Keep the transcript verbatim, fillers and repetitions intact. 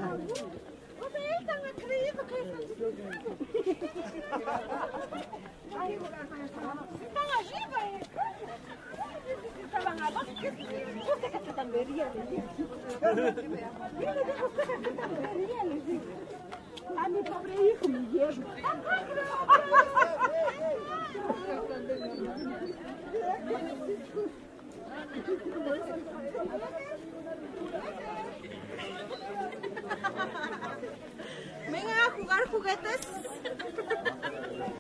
Vocês estão acreditando que estão allí, pues. Estaban abajo. Usted que se tambería, le digo. Yo le digo, usted que se tambería, le digo. A mi pobre hijo me llevo. Thank you.